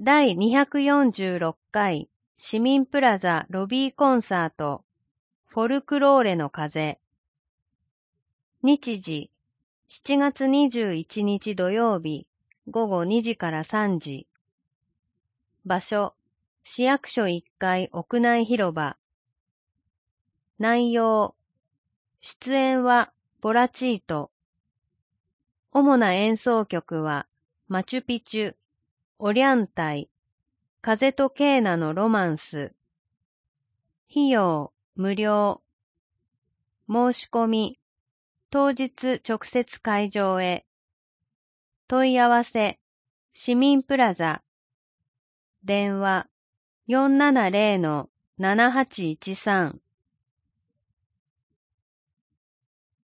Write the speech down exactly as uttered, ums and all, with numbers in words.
だいにひゃくよんじゅうろっかい市民プラザロビーコンサートフォルクローレの風。日時しちがつにじゅういちにち土曜日ごごにじからさんじ。場所市役所いっかい屋内広場。内容出演はボラチート。主な演奏曲はマチュピチュ、オリャンタイ、風とケーナのロマンス。費用無料。申し込み当日直接会場へ。問い合わせ市民プラザ。電話 よんななゼロのななはちいちさん